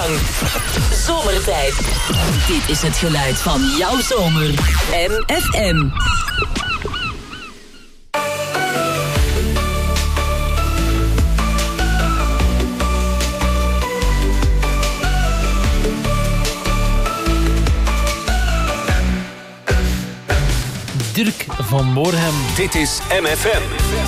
lang. Zomertijd. Dit is het geluid van jouw zomer. MFM. Dirk van Moorhem. Dit is MFM.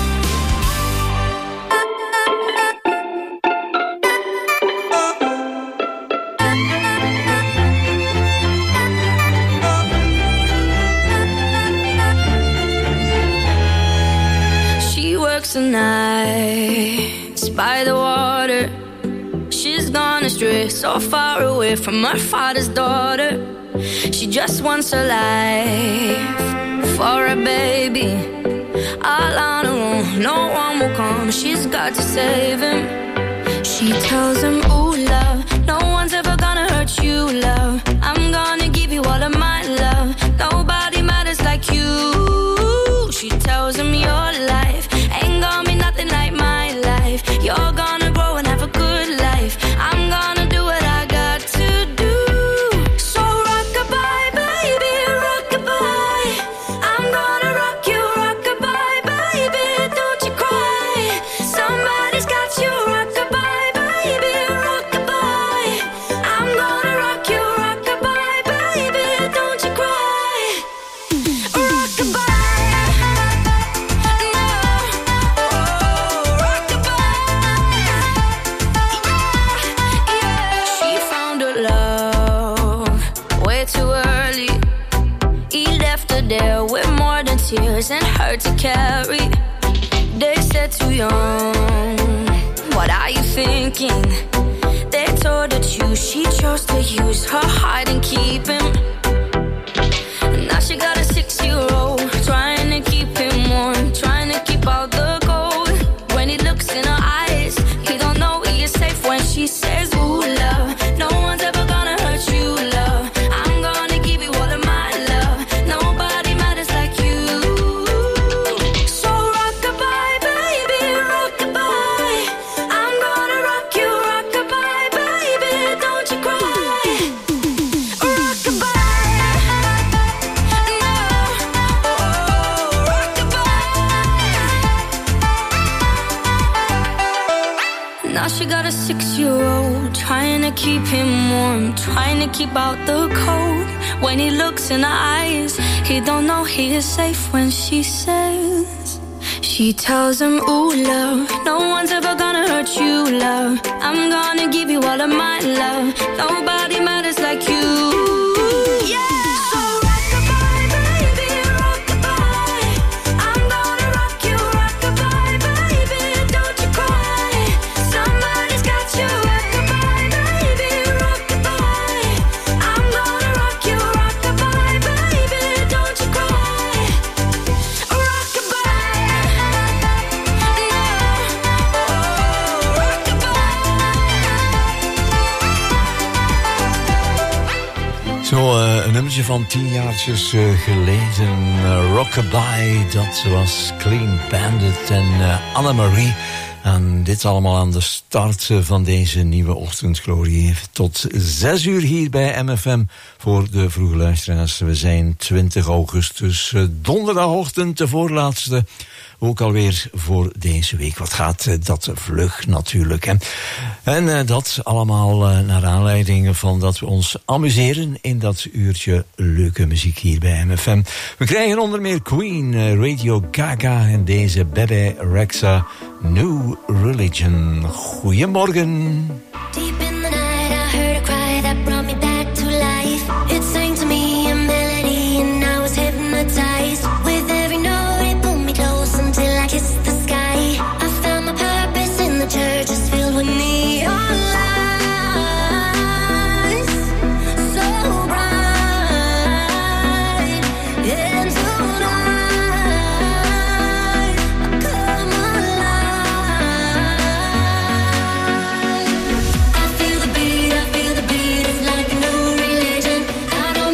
She works the nights by the water. She's gone astray, so far away from her father's daughter. She just wants a life for a baby, all on her own, no one will come. She's got to save him. She tells him, ooh, love, no one's ever gonna hurt you, love. I'm gonna give you all of my love. Nobody matters like you. She tells him, your life ain't gonna be nothing like my life. You're gonna grow and have a good life. I'm gonna do what I got to do. So rock-a-bye, baby, rock-a-bye. I'm gonna rock you, rock-a-bye, baby, don't you cry. Somebody's got you, rock-a-bye, baby, rock-a-bye. I'm gonna rock you, rock-a-bye, baby, don't you cry. Rock-a-bye. There with more than tears and hurt to carry. They said too young, what are you thinking? They told her to, she chose to use her heart and keep him. Now she got a 6-year-old, trying to keep him warm, trying to keep out the cold. When he looks in her eyes, he don't know he is safe when she says, ooh, love, no one's ever gonna hurt you, love. I'm gonna give you all of my love. Nobody matters like you. So rock-a-bye, baby, rock-a-bye. I'm gonna rock you, rock-a-bye, baby, don't you cry. Rock-a-bye. No. Oh, rock-a-bye. Now she got a 6-year-old, trying to keep him warm, trying to keep out the cold. When he looks in her eyes, he don't know he is safe when she says. She tells him, ooh, love, no one's ever gonna hurt you, love. I'm gonna give you all of my love. Nobody matters like you. Yeah. So rock-a-bye, baby, rock-a-bye. I'm gonna rock you, rock-a-bye, baby, don't you cry. Somebody's got you, rock-a-bye, baby, rock-a-bye. I'm gonna rock you, rock-a-bye, baby, don't you cry. Rock-a-bye. Zo, een nummertje van 10 jaartjes geleden. Rockabye, dat was Clean Bandit en Annemarie. En dit allemaal aan de start van deze nieuwe ochtendglorie. Tot 6 uur hier bij MFM voor de vroege luisteraars. We zijn 20 augustus, donderdagochtend, de voorlaatste. Ook alweer voor deze week. Wat gaat dat vlug natuurlijk. Hè? En dat allemaal naar aanleiding van dat we ons amuseren in dat uurtje leuke muziek hier bij MFM. We krijgen onder meer Queen, Radio Gaga en deze Bebe Rexha, New Religion. Goedemorgen. Deep in the night I heard a cry that brought me back to life. It sang to me a melody and I was hypnotized. With every note it pulled me close until I kissed the sky. I found my purpose in the church is filled with neon lights. So bright. And tonight I come alive. I feel the beat, it's like a new religion. I know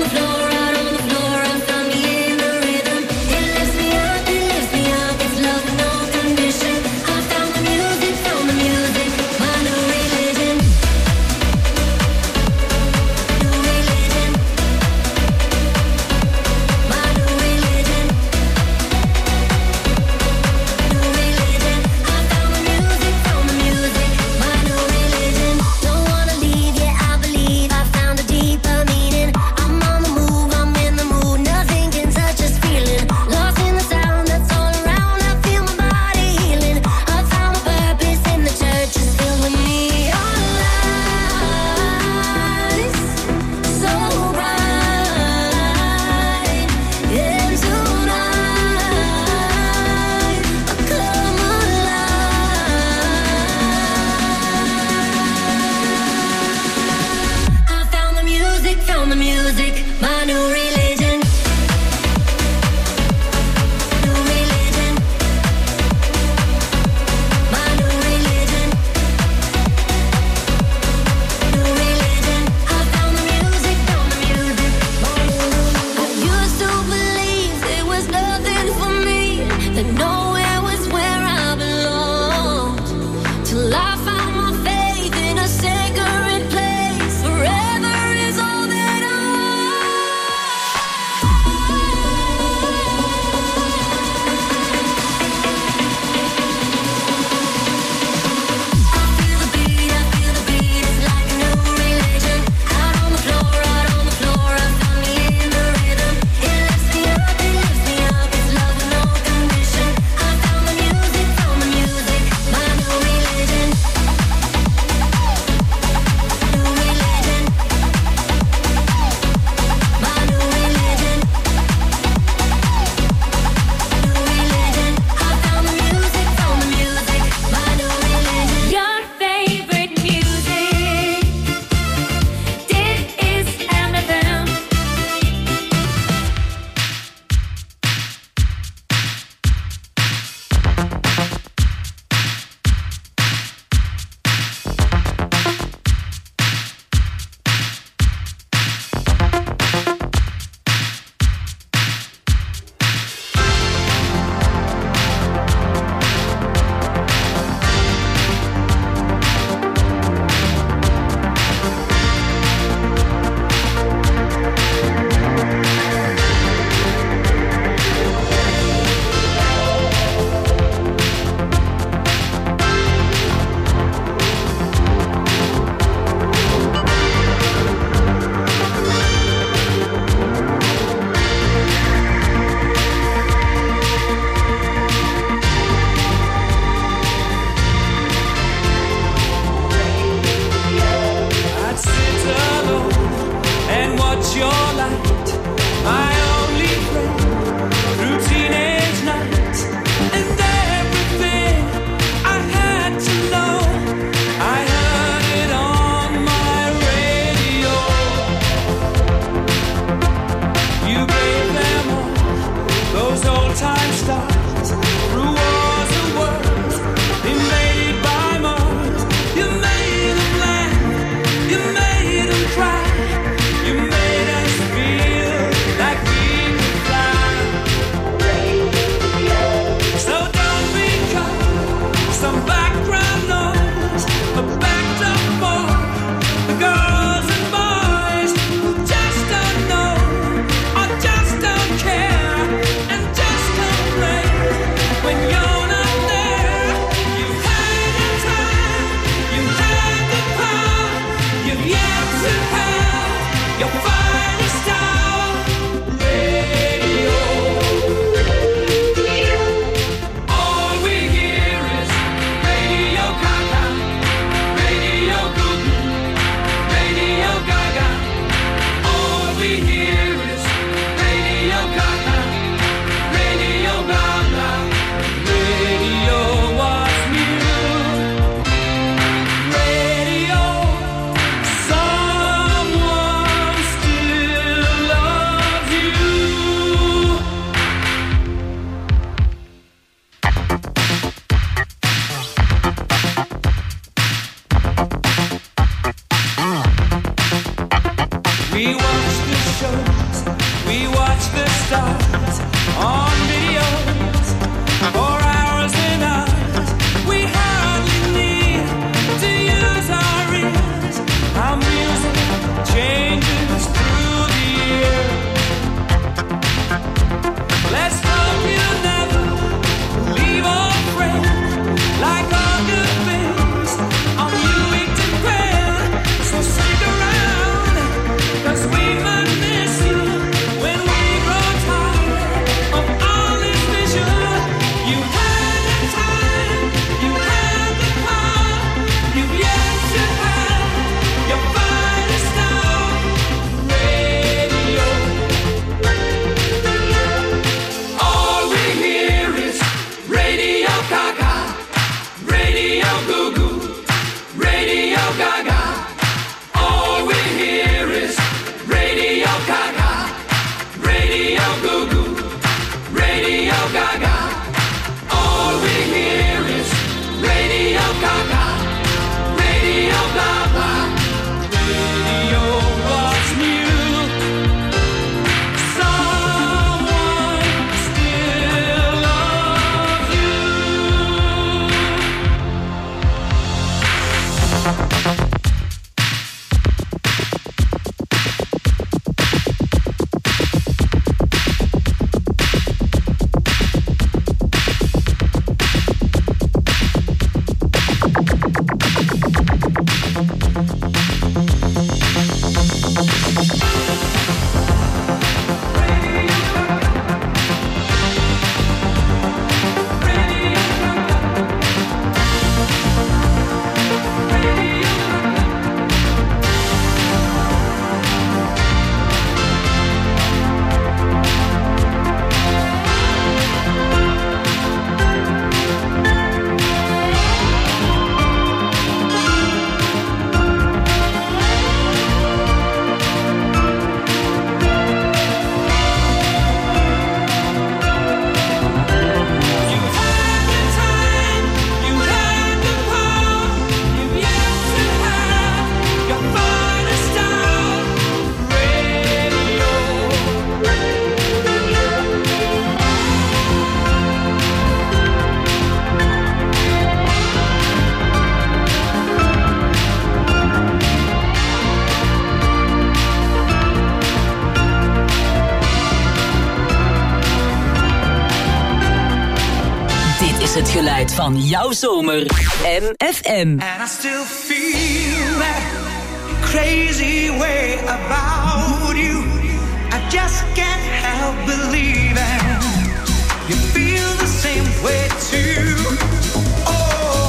geluid van jouw zomer. MFM. And I still feel that crazy way about you. I just can't help believing you feel the same way too. Oh.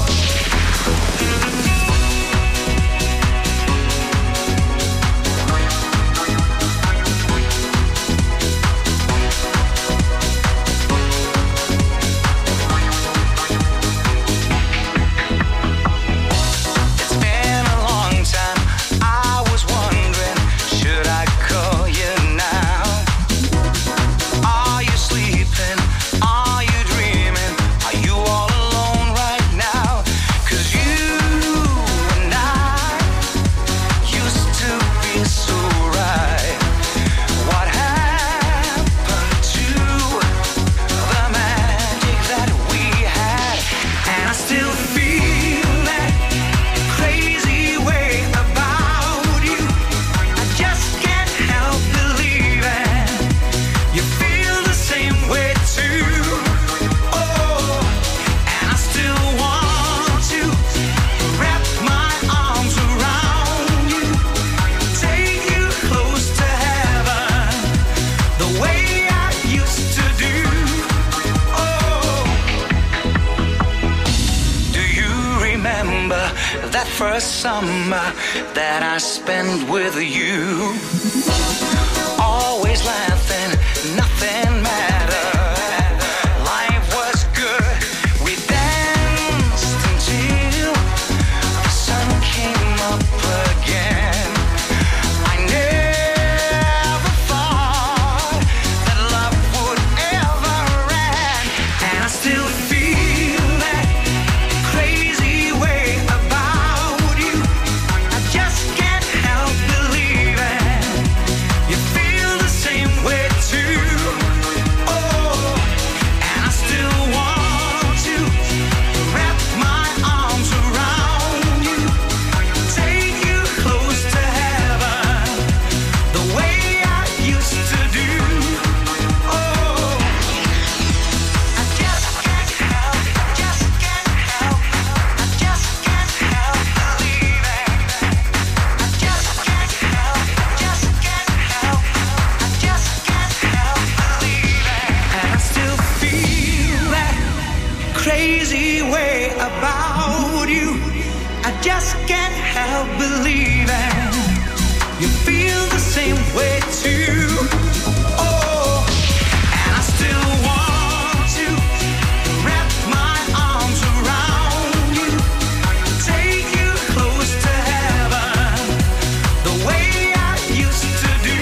First summer that I spent with you, always laughing, nothing mattered. Life was good, we danced until the sun came up again. I never thought that love would ever end, and I still feel that crazy way about you. I just can't help believing you feel the same way too. Oh, and I still want to wrap my arms around you, take you close to heaven, the way I used to do. Oh, I just can't help, I just can't help, I just can't help believing. I just can't help, I just can't help, I just can't help believing. And I still feel that crazy way about you. I just can't help believing you feel the same way too. Oh, and I still want to wrap my arms around you, take you close to heaven, the way I used to do.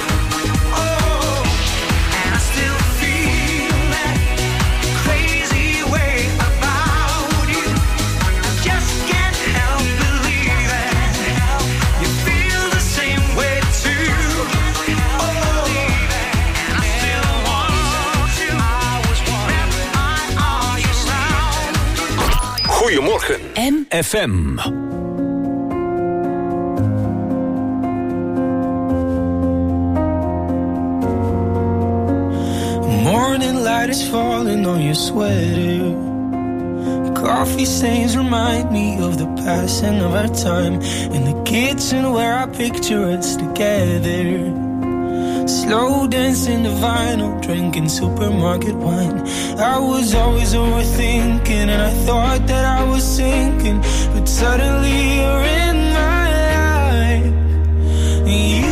Oh, and I still feel that crazy way about you. I just can't help believing you feel the same way too. Oh, and I still want to wrap my arms around. Goedemorgen. FM. Morning light is falling on your sweater. Coffee stains remind me of the passing of our time in the kitchen where I picture us together. Slow dancing to vinyl, drinking supermarket wine. I was always overthinking and I thought that I was sinking, but suddenly you're in my life. You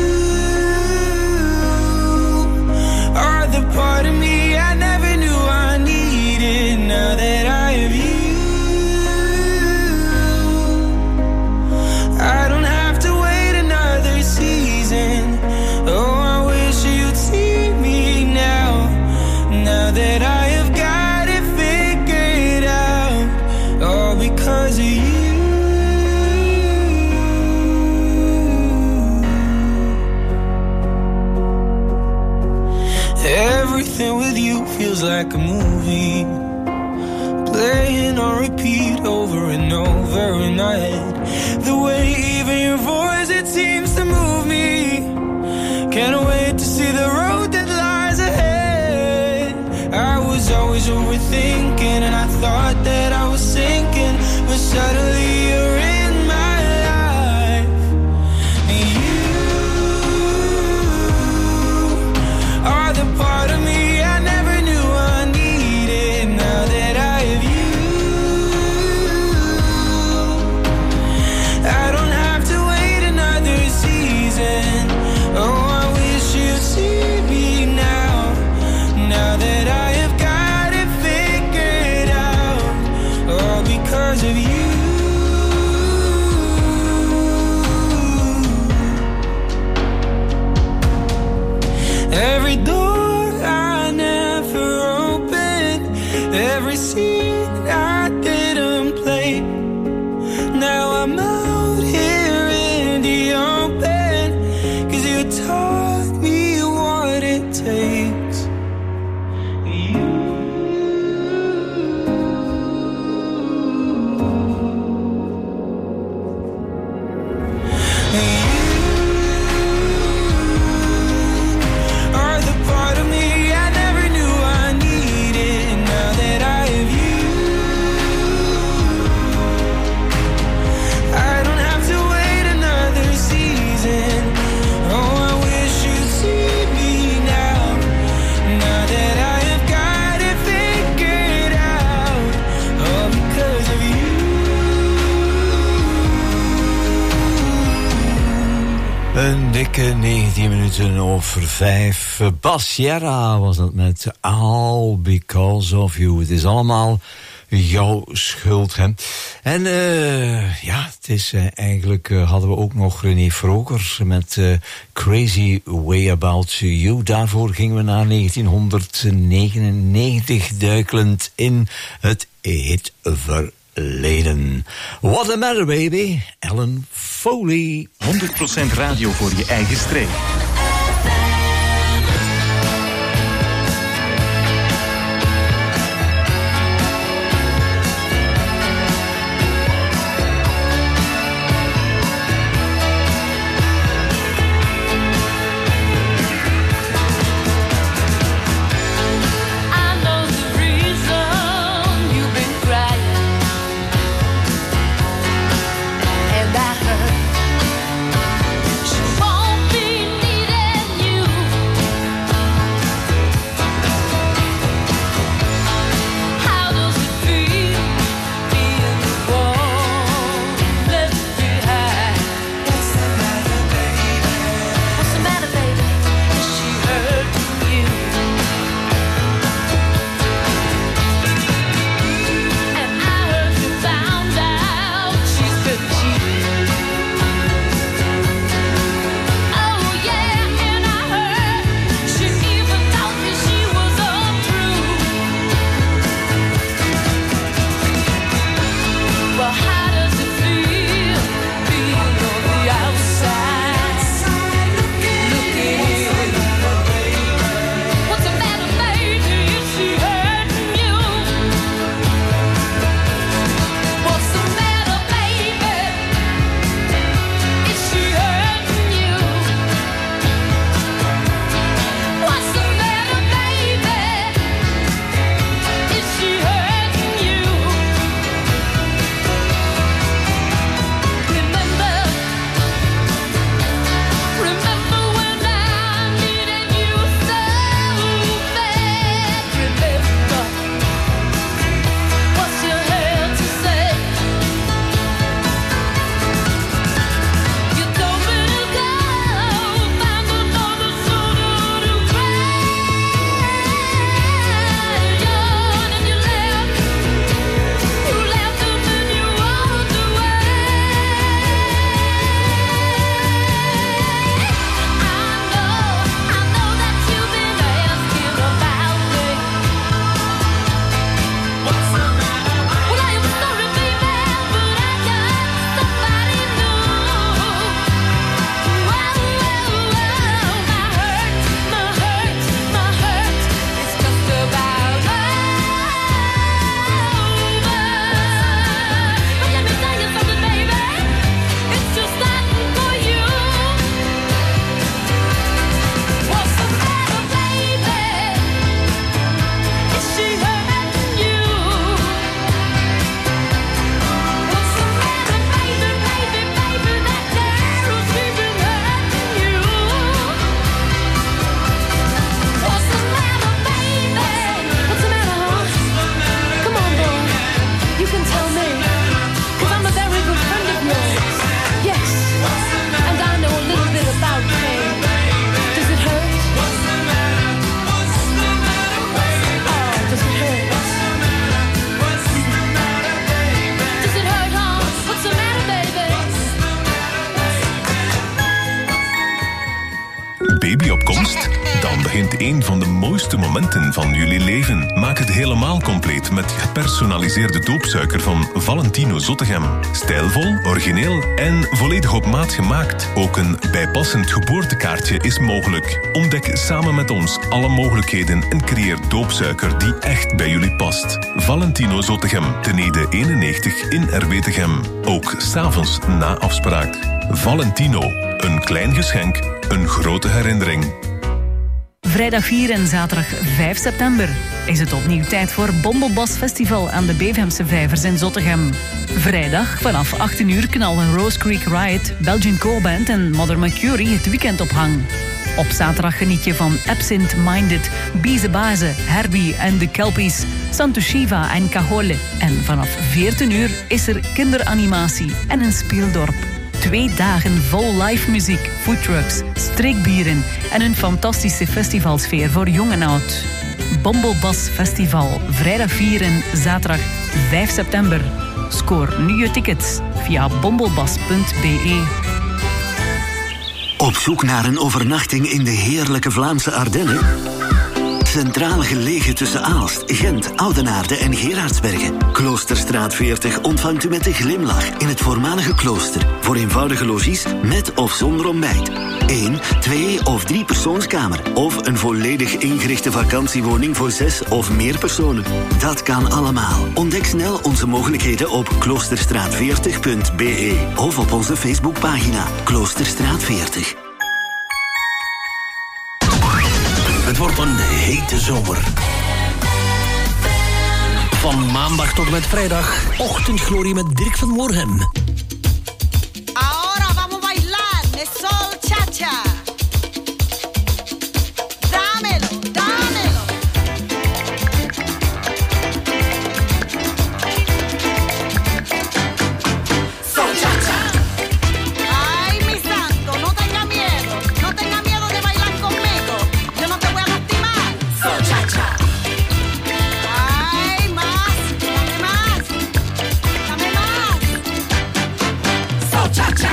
are the part of me I never knew I needed. Now that I have you, I don't have to wait another season. Oh, I wish you'd see me now. Now that I have got it figured out, all because of you. Everything with you feels like a movie, playing on repeat over and over in my head. The way even your voice, it seems to move me. Can't wait to see the road that lies ahead. I was always overthinking and I thought I'm out here in the open, 'cause you taught me what it takes. Een dikke 19 minuten over 5. Bas Sierra was het met All Because of You. Het is allemaal jouw schuld, hè. En ja, het is eigenlijk hadden we ook nog René Vroger met Crazy Way About You. Daarvoor gingen we naar 1999 duikelend in het hitverleden. What a Matter Baby, Ellen Foley. 100% radio voor je eigen streek. Dan begint een van de mooiste momenten van jullie leven. Maak het helemaal compleet met gepersonaliseerde doopsuiker van Valentino Zottegem. Stijlvol, origineel en volledig op maat gemaakt. Ook een bijpassend geboortekaartje is mogelijk. Ontdek samen met ons alle mogelijkheden en creëer doopsuiker die echt bij jullie past. Valentino Zottegem, ten Ede 91 in Erbetegem. Ook 's avonds na afspraak. Valentino, een klein geschenk, een grote herinnering. Vrijdag 4 en zaterdag 5 september is het opnieuw tijd voor Bombelbas Festival aan de Bevemse Vijvers in Zottegem. Vrijdag vanaf 18 uur knallen Rose Creek Riot, Belgian Core Band en Mother Mercury het weekend op hang. Op zaterdag geniet je van Absint Minded, Bize Baze, Herbie en de Kelpies, Santo Shiva en Cajole. En vanaf 14 uur is er kinderanimatie en een speeldorp. 2 dagen vol live muziek, foodtrucks, streekbieren en een fantastische festivalsfeer voor jong en oud. Bombelbas Festival, vrijdag 4 en zaterdag 5 september. Scoor nu je tickets via bombelbas.be. Op zoek naar een overnachting in de heerlijke Vlaamse Ardennen? Centraal gelegen tussen Aalst, Gent, Oudenaarde en Gerardsbergen. Kloosterstraat 40 ontvangt u met een glimlach in het voormalige klooster. Voor eenvoudige logies met of zonder ontbijt. 1, 2 of 3 persoonskamer. Of een volledig ingerichte vakantiewoning voor 6 of meer personen. Dat kan allemaal. Ontdek snel onze mogelijkheden op kloosterstraat40.be of op onze Facebookpagina Kloosterstraat 40. Het wordt een hete zomer. Van maandag tot en met vrijdag. Ochtendglorie met Dirk van Moorhem. Ahora vamos a bailar de sol cha-cha. Dámelo, dámelo. Sol cha-cha. Ay, mi santo, no tenga miedo. No tenga miedo de bailar conmigo. Yo no te voy a lastimar. Sol cha-cha. Ay, más, dame más. Dame más. Sol cha-cha.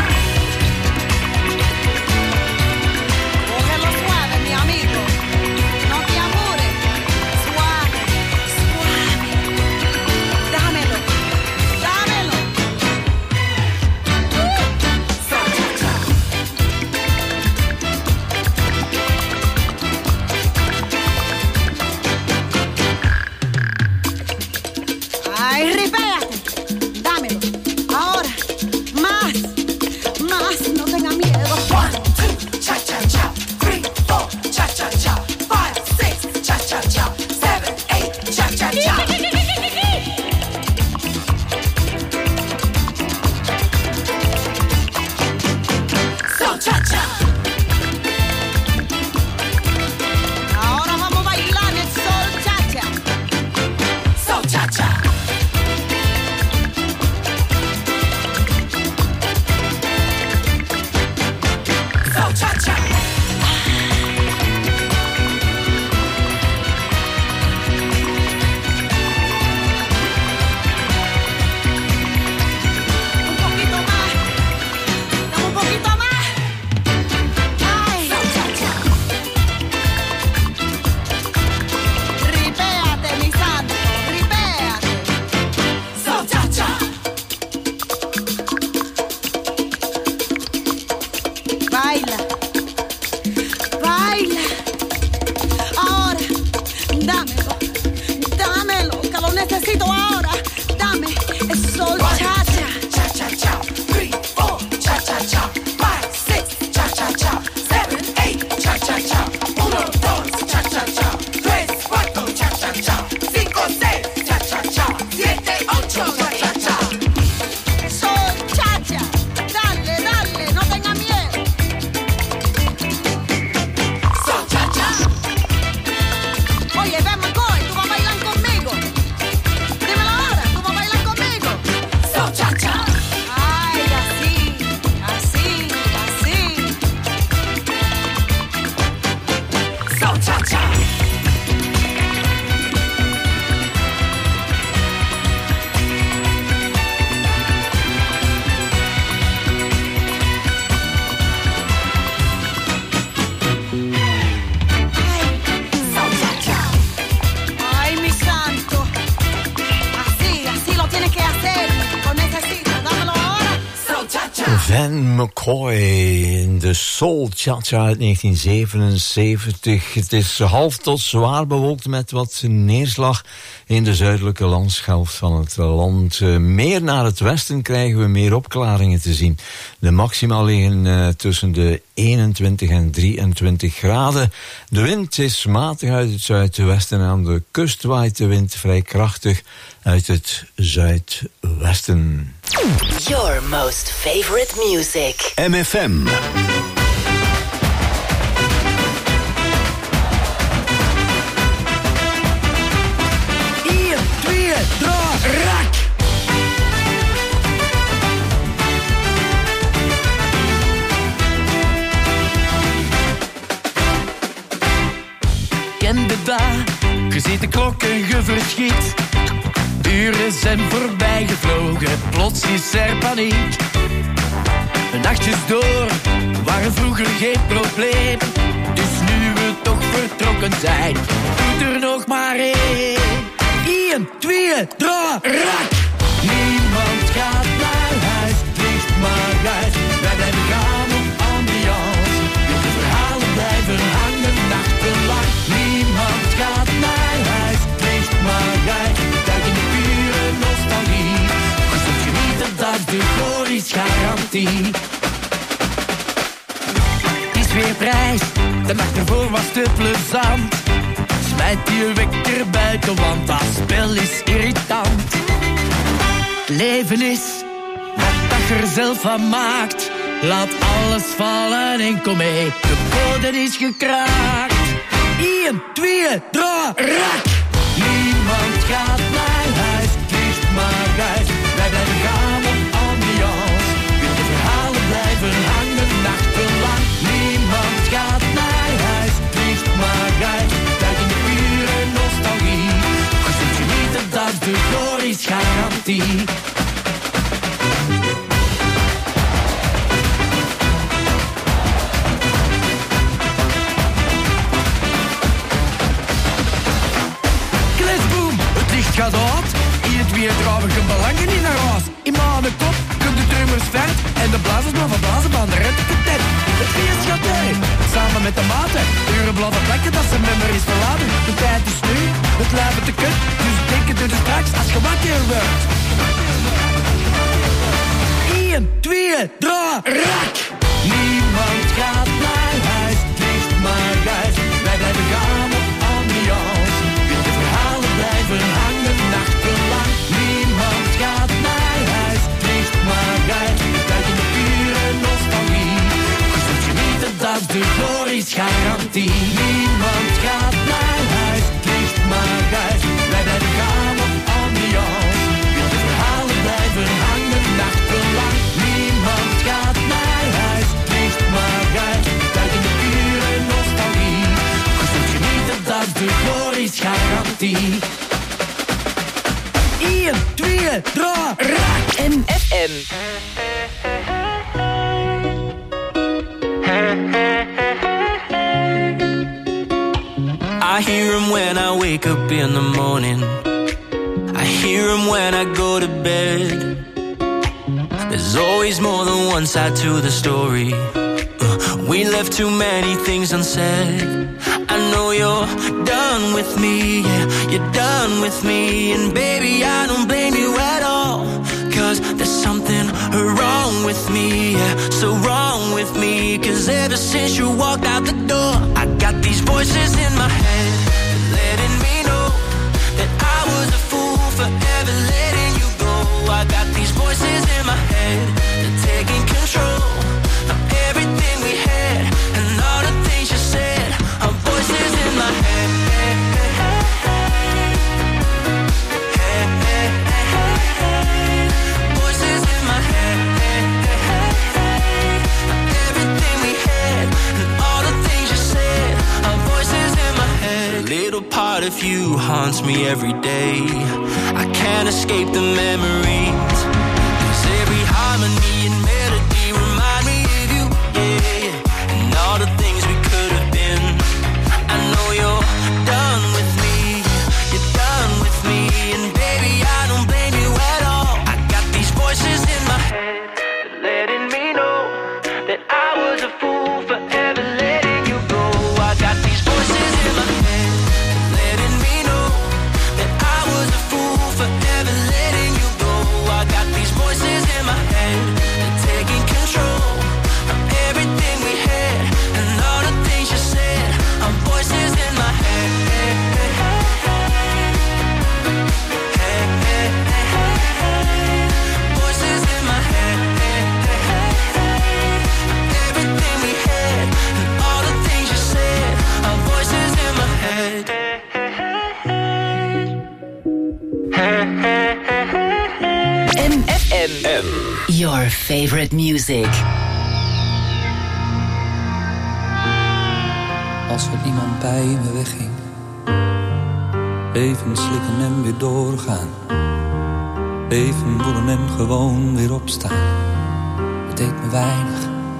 Cógelo suave, mi amigo. No te apures. Suave, suave. Dámelo, dámelo. Sol cha-cha. Ay, ripéate. Dámelo. Ahora. Más. Van McCoy in de Soul Cha-Cha uit 1977. Het is half tot zwaar bewolkt met wat neerslag in de zuidelijke landshelft van het land. Meer naar het westen krijgen we meer opklaringen te zien. De maxima liggen tussen de 21 en 23 graden. De wind is matig uit het zuidwesten en aan de kust waait de wind vrij krachtig uit het zuidwesten. Your most favorite music. MFM. 1, 2, 3, rak! Ken de dag, je ziet de klok en je verschiet. Uren zijn voorbij gevlogen, plots is er paniek. Nachtjes door waren vroeger geen probleem. Dus nu we toch vertrokken zijn, doet er nog maar één. 1, 2, 3, rak! Niemand gaat naar huis, ligt maar uit. Wij blijven gaan op ambiance. De verhalen blijven hangen nachtenlang. Niemand gaat naar huis, ligt maar uit. Duik in de pure nostalgie. Je zult genieten, dat is de gloriesgarantie. Het is weer prijs, de nacht ervoor was te plezant. Smijt je wekker buiten, want dat spel is irritant. Leven is wat je er zelf van maakt. Laat alles vallen en kom mee, de code is gekraakt. 1, 2, 3, rak! Niemand gaat naar huis, ligt maar uit. Wij blijven gaan op ambiance. De verhalen blijven hangen nachtenlang. Niemand gaat naar huis, ligt maar uit. Duik in de pure nostalgie. Je zult genieten, dat is de gloriesgarantie. Gaat uit, in het weer draven geen belangen in naar huis. In mijn kop kunt de drummers vet en de blazers maar van blazen van de retteketet. Het feest gaat mee, samen met de maten. Uren blauwe plekken dat ze memories verlaten. De tijd is nu, het lijven te kut. Dus denken doe er straks als je wakker wordt. 1, 2, 3, rak! Niemand gaat naar huis, ligt maar uit. Wij blijven gaan op ambiance. De verhalen blijven hangen nachtenlang. Niemand gaat naar huis, ligt maar uit. Duik in de pure nostalgie. Je zult genieten, dat is de gloriesgarantie. Niemand gaat naar huis, ligt maar uit. Wij blijven gaan op ambiance. De verhalen blijven hangen nachtenlang. Niemand gaat naar huis, ligt maar uit. Duik in de pure nostalgie. Je zult genieten, dat is de gloriesgarantie. 1, 2, 3, rak! MFM. I hear him when I wake up in the morning. I hear him when I go to bed. There's always more than one side to the story. We left too many things unsaid. I know you're done with me, yeah, you're done with me. And baby, I don't blame you at all, 'cause there's something wrong with me, yeah, so wrong with me. 'Cause ever since you walked out the door, I got these voices in my head, letting me know that I was a fool for ever letting you go. I got these voices in my head, they're taking control of everything we had, and all the things you said are voices in my head. Voices in my head. Everything we had and all the things you said are voices in my head. A little part of you haunts me every day. I can't escape the memories, 'cause every harmony and melody remind me of you, yeah. And all the things we could have been. I know you're done with me, you're done with me. And baby, I don't blame you at all. I got these voices in my head, letting me Your favorite music. Als er iemand bij me wegging, even slikken en weer doorgaan. Even voelen en gewoon weer opstaan. Het deed me weinig,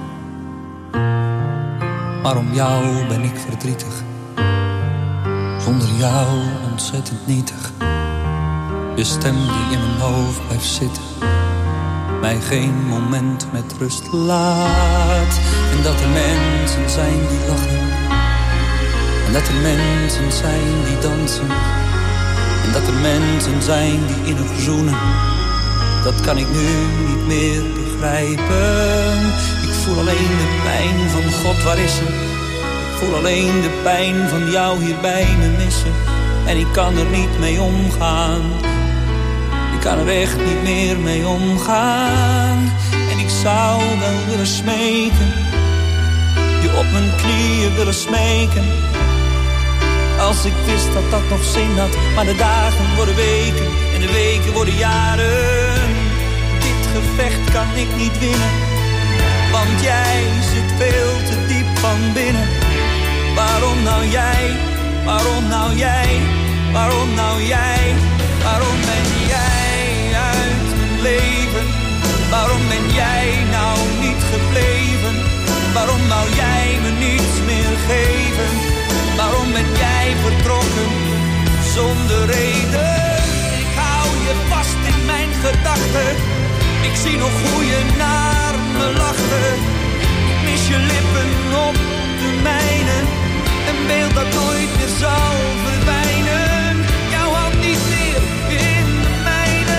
maar om jou ben ik verdrietig. Zonder jou ontzettend nietig. Je stem die in mijn hoofd blijft zitten, mij geen moment met rust laat. En dat er mensen zijn die lachen, en dat er mensen zijn die dansen, en dat er mensen zijn die innig zoenen. Dat kan ik nu niet meer begrijpen. Ik voel alleen de pijn van God, waar is ze? Ik voel alleen de pijn van jou hier bij me missen. En ik kan er niet mee omgaan. Ik kan er echt niet meer mee omgaan. En ik zou wel willen smeken, je op mijn knieën willen smeken. Als ik wist dat dat nog zin had. Maar de dagen worden weken en de weken worden jaren. Dit gevecht kan ik niet winnen, want jij zit veel te diep van binnen. Waarom nou jij? Waarom nou jij? Waarom nou jij? Waarom ben jij uit mijn leven? Waarom ben jij nou niet gebleven? Waarom wou jij me niets meer geven? Waarom ben jij vertrokken zonder reden? Ik hou je vast in mijn gedachten. Ik zie nog hoe je naar me lachte. Ik mis je lippen op de mijne. Een beeld dat nooit meer zal verdwijnen. Jouw hand niet meer in de mijne.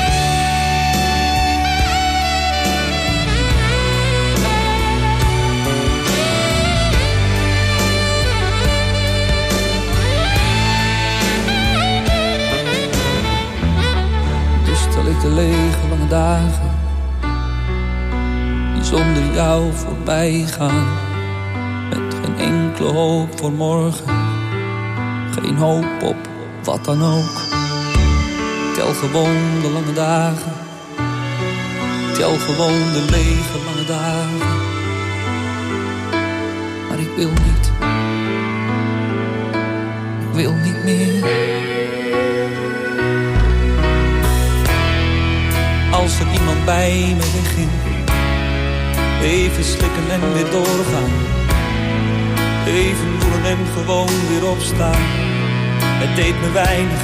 Dus stel ik de lege lange dagen die zonder jou voorbij gaan. Enkele hoop voor morgen, geen hoop op wat dan ook. Tel gewoon de lange dagen, tel gewoon de lege lange dagen. Maar ik wil niet meer. Als er iemand bij me wegging, even slikken en weer doorgaan. Even voelen en gewoon weer opstaan. Het deed me weinig,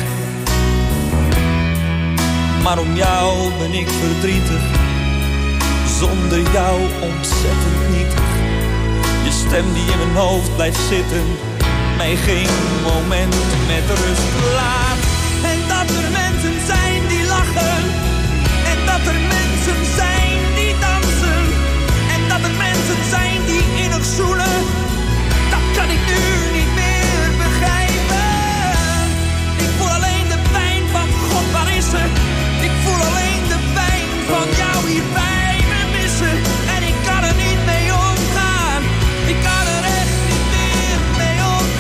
maar om jou ben ik verdrietig. Zonder jou ontzettend nietig. Je stem die in mijn hoofd blijft zitten, mij geen moment met rust laat. En dat er mensen zijn die lachen, en dat er mensen zijn die dansen, en dat er mensen zijn die innig zoenen. Kan ik nu niet meer begrijpen. Ik voel alleen de pijn van God, waar is ze? Ik voel alleen de pijn van jou hier bij me missen. En ik kan er niet mee omgaan. Ik kan er echt niet meer mee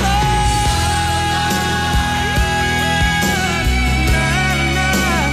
omgaan.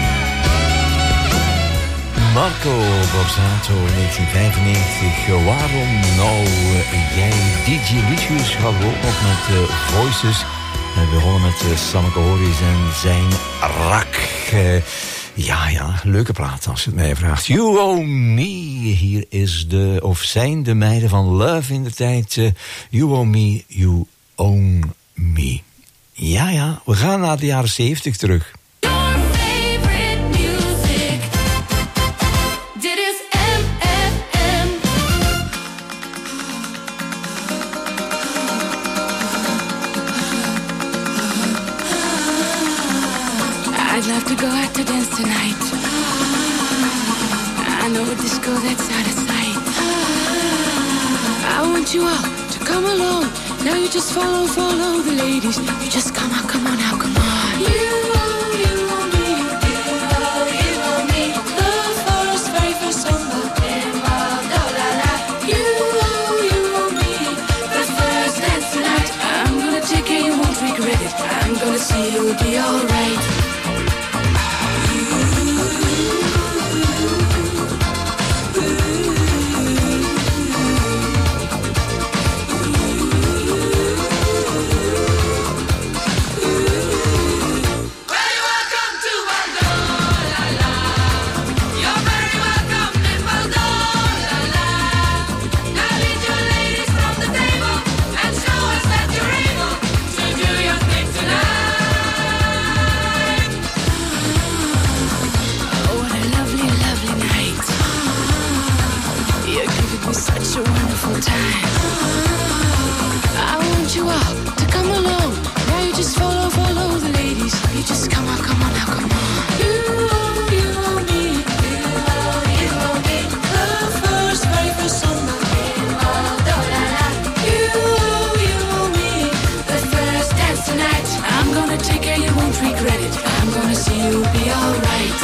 Marco Borsato, 1995. Waarom nou jij? DJ Lucius gaat ook nog met Voices. We begonnen met Sanneke Horis en zijn Rak. Ja, leuke plaat als je het mij vraagt. You Owe Me. Hier is zijn de meiden van Love in de tijd. You Owe Me, You Own Me. Ja, we gaan naar de jaren 70 terug. I'd love to go out to dance tonight. I know a disco that's out of sight. I want you all to come along. Now you just follow the ladies. You just come on now, come on. You owe me, you owe me. The first very first samba. You owe me. The first dance tonight. I'm gonna take it, you won't regret it. I'm gonna see you'll be alright. me such a wonderful time. I want you all to come along. Now you just follow the ladies. You just come on now, come on. You owe me, you owe me. The first very first summer. You owe me the first dance tonight. I'm gonna take care, you won't regret it. I'm gonna see you'll be alright.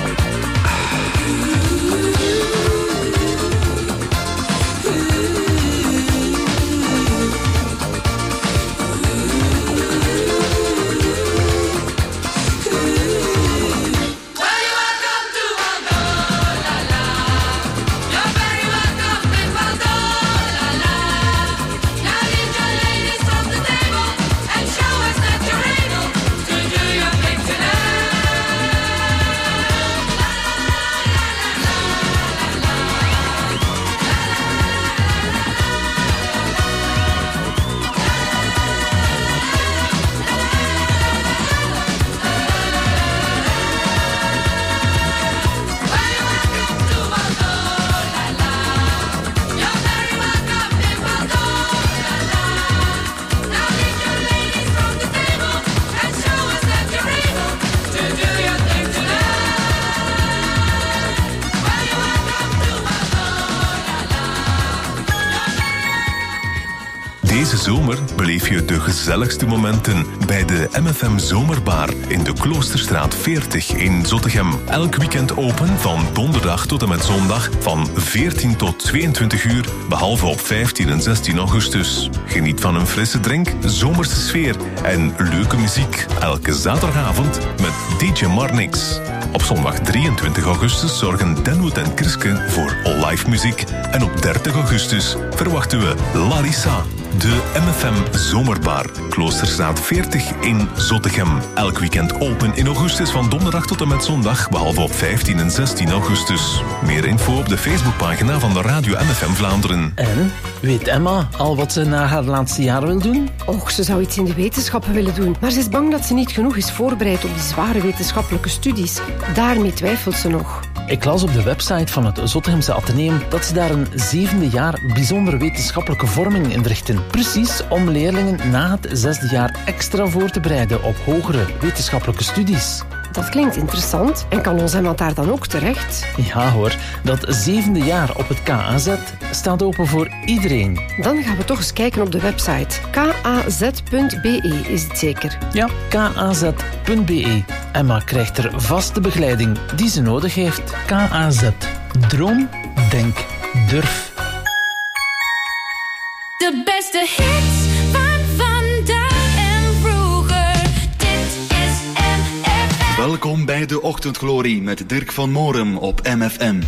Deze zomer beleef je de gezelligste momenten bij de MFM Zomerbar in de Kloosterstraat 40 in Zottegem. Elk weekend open van donderdag tot en met zondag van 14 tot 22 uur, behalve op 15 en 16 augustus. Geniet van een frisse drink, zomerse sfeer en leuke muziek. Elke zaterdagavond met DJ Marnix. Op zondag 23 augustus zorgen Denwood en Kriske voor live muziek. En op 30 augustus verwachten we Larissa. De MFM Zomerbar, Kloosterstraat 40 in Zottegem. Elk weekend open in augustus van donderdag tot en met zondag, behalve op 15 en 16 augustus. Meer info op de Facebookpagina van de Radio MFM Vlaanderen. En, weet Emma al wat ze na haar laatste jaar wil doen? Och, ze zou iets in de wetenschappen willen doen. Maar ze is bang dat ze niet genoeg is voorbereid op die zware wetenschappelijke studies. Daarmee twijfelt ze nog. Ik las op de website van het Zottegemse Atheneum dat ze daar een 7e jaar bijzondere wetenschappelijke vorming inrichten. Precies om leerlingen na het 6e jaar extra voor te bereiden op hogere wetenschappelijke studies. Dat klinkt interessant. En kan ons iemand daar dan ook terecht? Ja hoor, dat 7e jaar op het KAZ staat open voor iedereen. Dan gaan we toch eens kijken op de website. kaz.be is het zeker? Ja, kaz.be. Emma krijgt er vaste begeleiding die ze nodig heeft. KAZ. Droom, denk, durf. De beste hits van vandaag en vroeger. Dit is MFM. Welkom bij de Ochtendglorie met Dirk van Morum op MFM.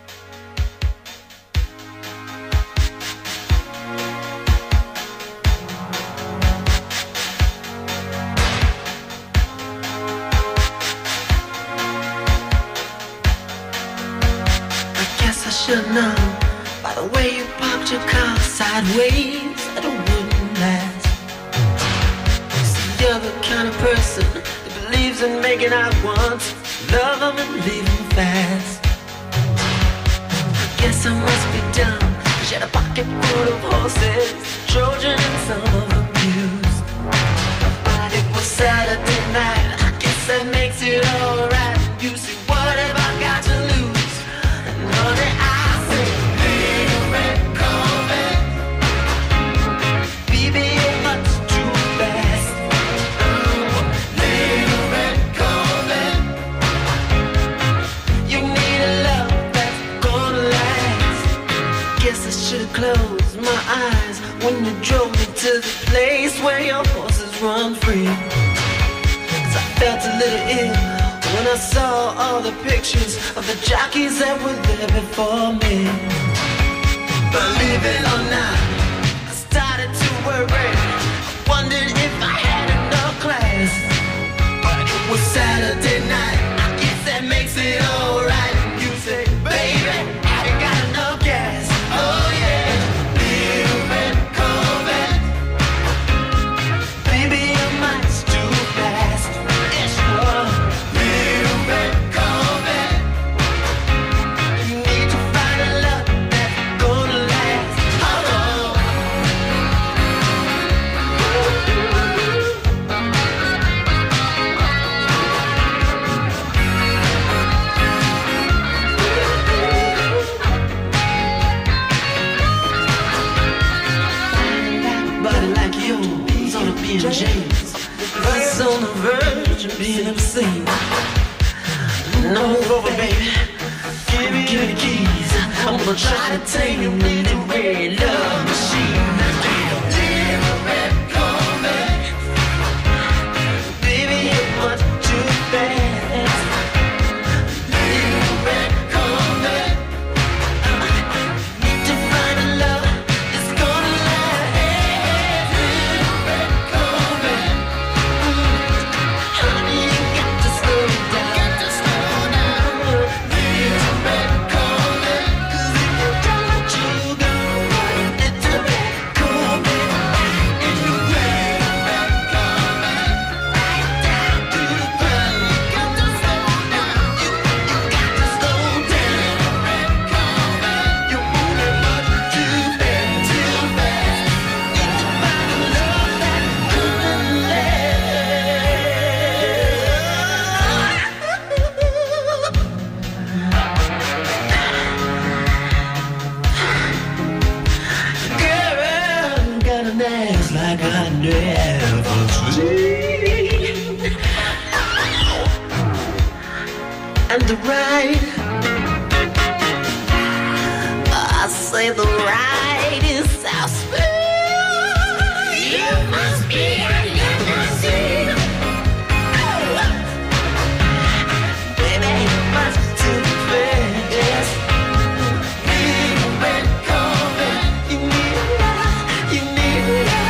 Should know by the way you popped your car sideways that it wouldn't last. See, you're the kind of person that believes in making out once, love them and leave them fast. I guess I must be dumb, 'cause you had a pocket full of horses, Trojan and some of them used. But it was Saturday night, I guess that makes it alright. You see, what have I got to lose? And honey, close my eyes when you drove me to the place where your horses run free. 'Cause I felt a little ill when I saw all the pictures of the jockeys that were there before me. Believe it or not, I started to worry. I wondered if I had enough class. But it was Saturday night, I guess that makes it alright. You say, baby, I ain't got enough gas. Oh yeah. Gonna last. in chains. It's on the verge of being obscene. No move over, baby. Give me the keys. I'm gonna try to take you in the red love machine. Baby, you're much too fast. Need to find a love that's gonna last. Honey, you got to slow down. Like I never seen. And the ride, I say the ride is so smooth. You must be a limousine. Baby, you must too fast. Big red carpet, you need love, you need love.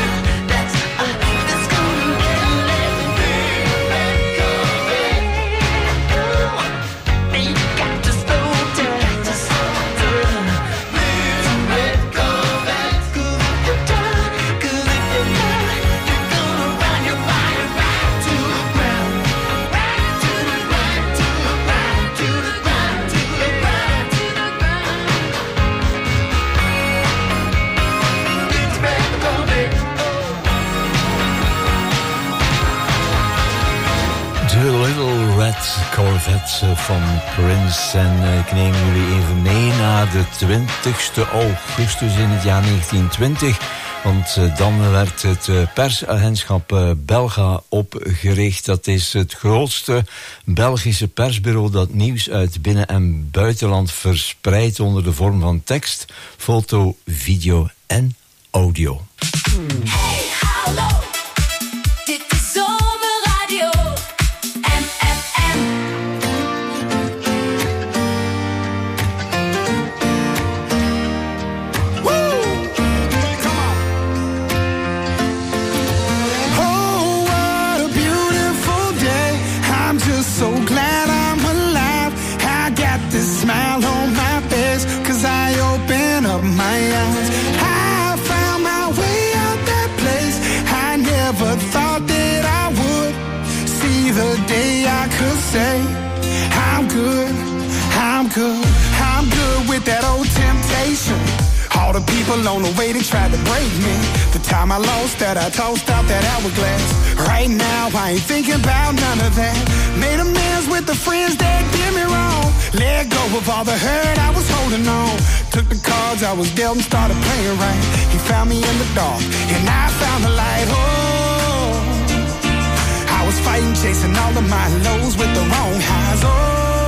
Corvette van Prince. En ik neem jullie even mee naar de 20e augustus in het jaar 1920. Want dan werd het persagentschap Belga opgericht. Dat is het grootste Belgische persbureau dat nieuws uit binnen- en buitenland verspreidt onder de vorm van tekst, foto, video en audio. Hey, hallo. Dit is Zomerradio. So glad I'm alive. I got this smile on my face, 'cause I open up my eyes. I found my way out that place. I never thought that I would see the day I could say I'm good, I'm good, I'm good with that old temptation. All the people on the way that tried to break me. The time I lost that, I tossed out that hourglass. Right now, I ain't thinking about none of that. Made amends with the friends that did me wrong. Let go of all the hurt I was holding on. Took the cards I was dealt and started playing right. He found me in the dark, and I found the light. Oh, I was fighting, chasing all of my lows with the wrong highs. Oh,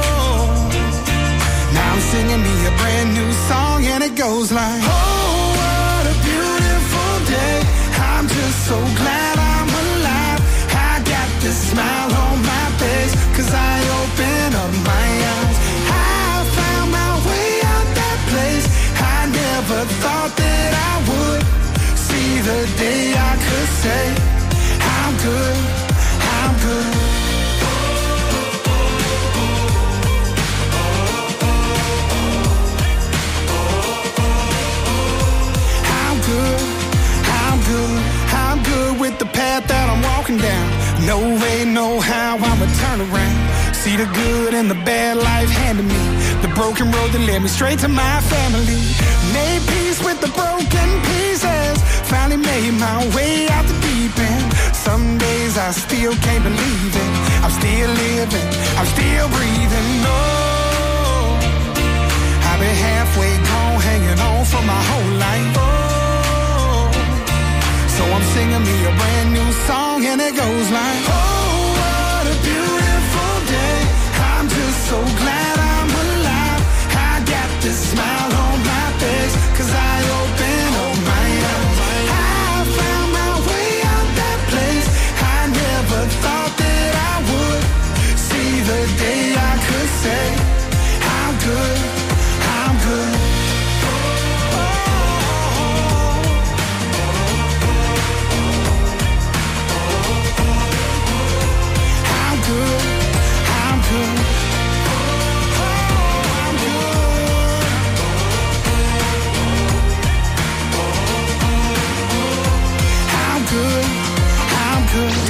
now I'm singing me a brand new song, and it goes like, oh, what a beautiful day. I'm just so glad I'm alive. I got this smile on my face, 'cause I open up my eyes. I found my way out that place. I never thought that I would see the day I could say I'm good, I'm good. I'm good with the path that I'm walking down. No way, no how, I'ma turn around. See the good and the bad life handed me. The broken road that led me straight to my family. Made peace with the broken pieces. Finally made my way out the deep end. Some days I still can't believe it. I'm still living, I'm still breathing. Oh, I've been halfway gone, hanging on for my whole life. Oh, so I'm singing me a brand new song.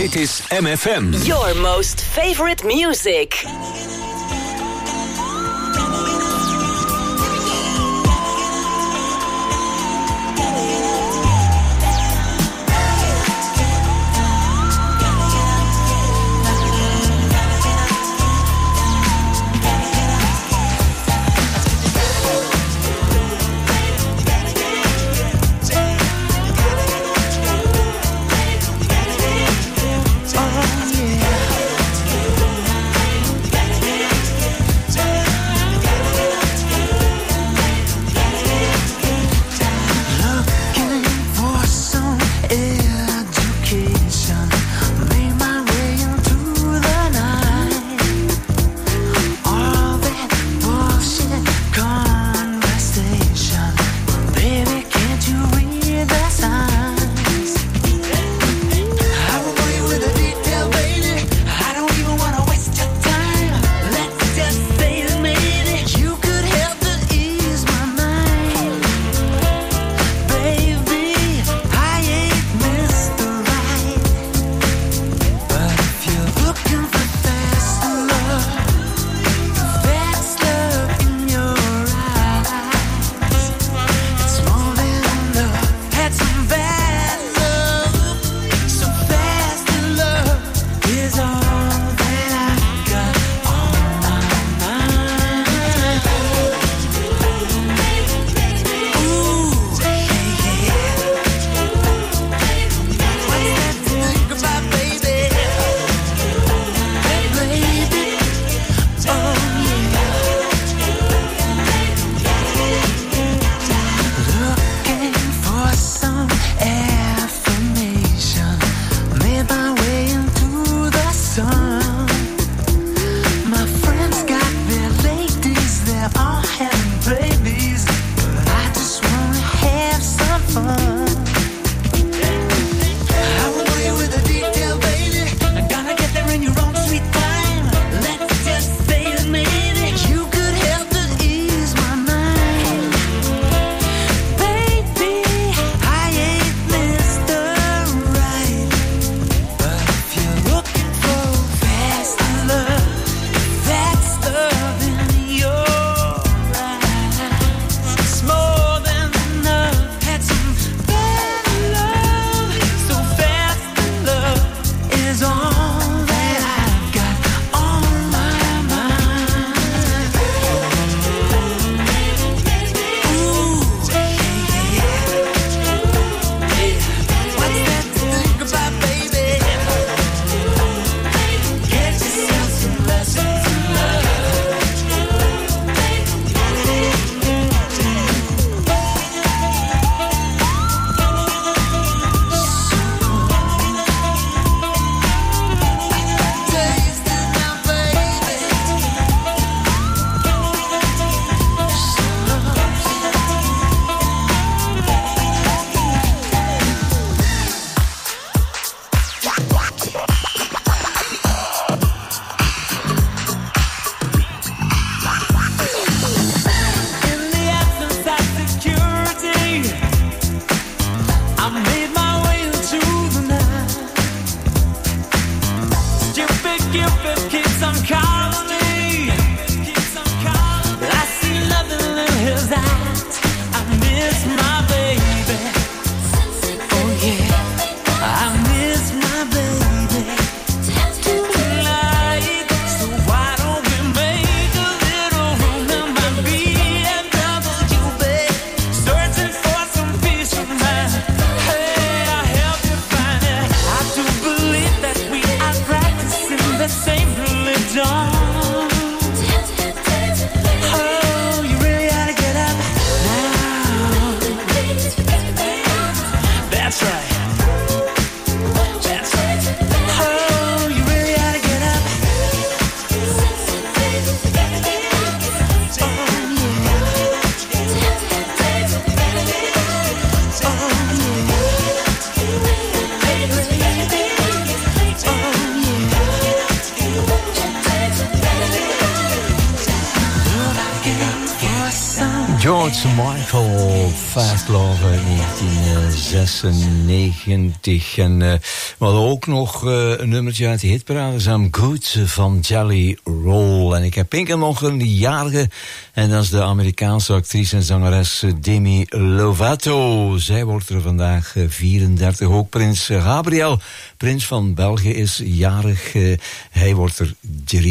Dit is MFM. Your most favorite music. Oh, yeah. Call Fast Love uit 1996. En we hadden ook nog een nummertje uit de hitparade, I'm Good van Jelly Roll. En ik heb één keer nog een jarige, en dat is de Amerikaanse actrice en zangeres Demi Lovato. Zij wordt er vandaag 34. Ook prins Gabriel, prins van België, is jarig. Hij wordt er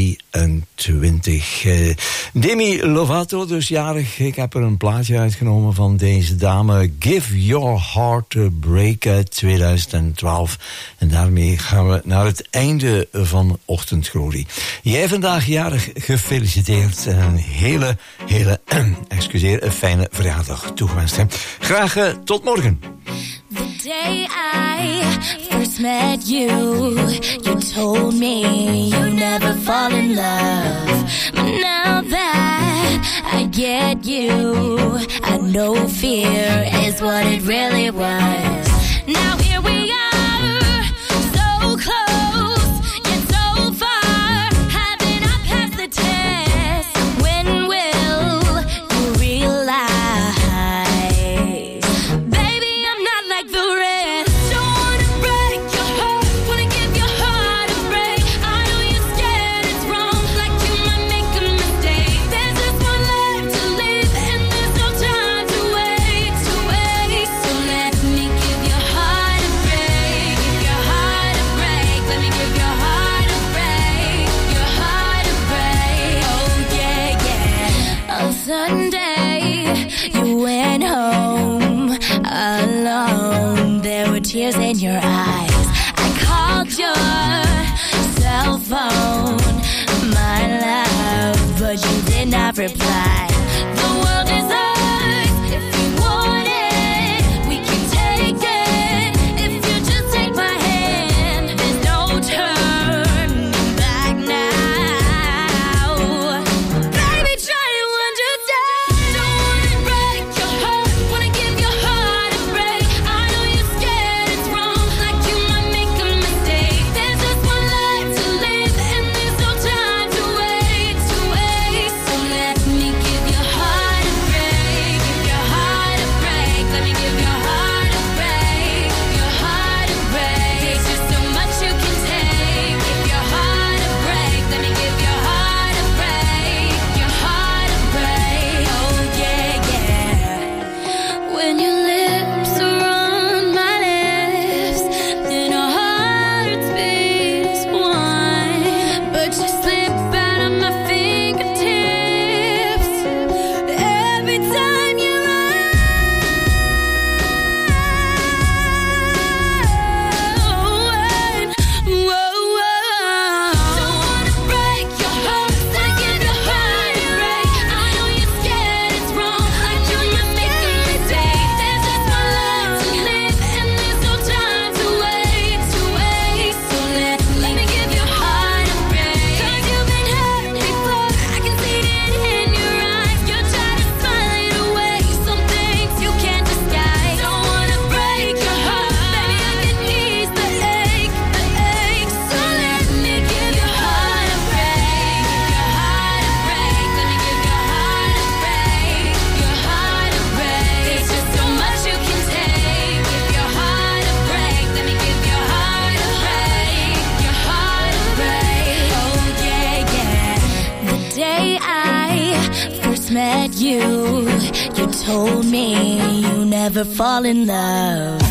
23. Demi Lovato dus jarig. Ik heb er een plaatje uitgenomen van deze dame. Give Your Heart a Break uit 2012. En daarmee gaan we naar het einde van Ochtendglorie. Jij vandaag jarig, gefeliciteerd. En een hele fijne verjaardag toegewenst. Hè. Graag tot morgen. The day I first met you, you told me you never fall in love. But now that I get you, I know fear is what it really was. Now here we are, so close, yet so far. Haven't I passed the test? When will you realize? Sunday, you went home alone. There were tears in your eyes. I called your cell phone, my love, but you did not reply. The world is ours. If you want it, we can take it. If you just take my hand, there's no turning back now. Baby, try to understand. Don't wanna break your heart, wanna give your heart a break. I know you're scared it's wrong, like you might make a mistake. There's just one life to live, and there's no time to wait, So let me give your heart a break, give your heart a break. Let me give your heart a break, your heart a break. There's just so much you can take. Give your heart a break. Let me give your heart a break, your heart a break. Oh yeah, yeah. When your lips are on my lips, then our hearts beat as one. But you slip out of my fingertips every time you're on. Whoa. Don't wanna break your heart, wanna give your heart a break. I know you're scared it's wrong, like you might make a mistake. There's just one life to live, and there's no time to wait, So let me give your heart a break. 'Cause you've been hurt before, I can see it in your eyes. You try to smile it away, some things you can't disguise. Don't wanna break your heart, baby, I can ease the ache. So let me give your heart a break, your heart a break. Let me give your heart a break, your heart a break. There's just so much you can take. Give your heart a break. Let me give your heart a break, your heart a break. Oh yeah, yeah. The day I first met you, you told me you never fall in love.